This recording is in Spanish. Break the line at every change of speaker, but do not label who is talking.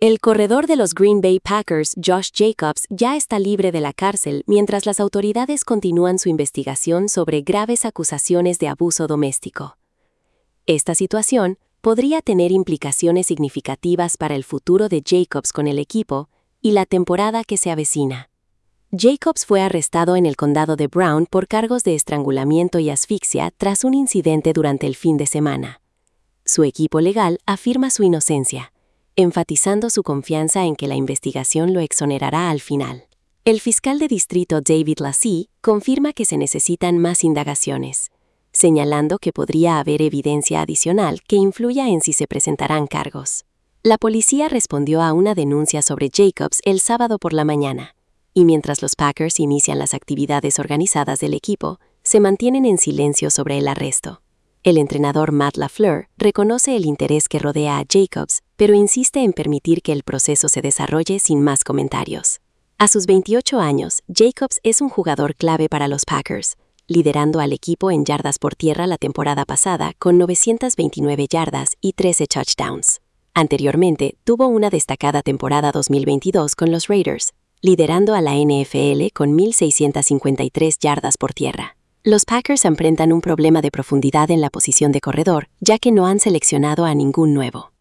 El corredor de los Green Bay Packers, Josh Jacobs, ya está libre de la cárcel mientras las autoridades continúan su investigación sobre graves acusaciones de abuso doméstico. Esta situación podría tener implicaciones significativas para el futuro de Jacobs con el equipo y la temporada que se avecina. Jacobs fue arrestado en el condado de Brown por cargos de estrangulamiento y asfixia tras un incidente durante el fin de semana. Su equipo legal afirma su inocencia, enfatizando su confianza en que la investigación lo exonerará al final. El fiscal de distrito David Lassie confirma que se necesitan más indagaciones, señalando que podría haber evidencia adicional que influya en si se presentarán cargos. La policía respondió a una denuncia sobre Jacobs el sábado por la mañana, y mientras los Packers inician las actividades organizadas del equipo, se mantienen en silencio sobre el arresto. El entrenador Matt LaFleur reconoce el interés que rodea a Jacobs, pero insiste en permitir que el proceso se desarrolle sin más comentarios. A sus 28 años, Jacobs es un jugador clave para los Packers, liderando al equipo en yardas por tierra la temporada pasada con 929 yardas y 13 touchdowns. Anteriormente, tuvo una destacada temporada 2022 con los Raiders, liderando a la NFL con 1,653 yardas por tierra. Los Packers enfrentan un problema de profundidad en la posición de corredor, ya que no han seleccionado a ningún nuevo.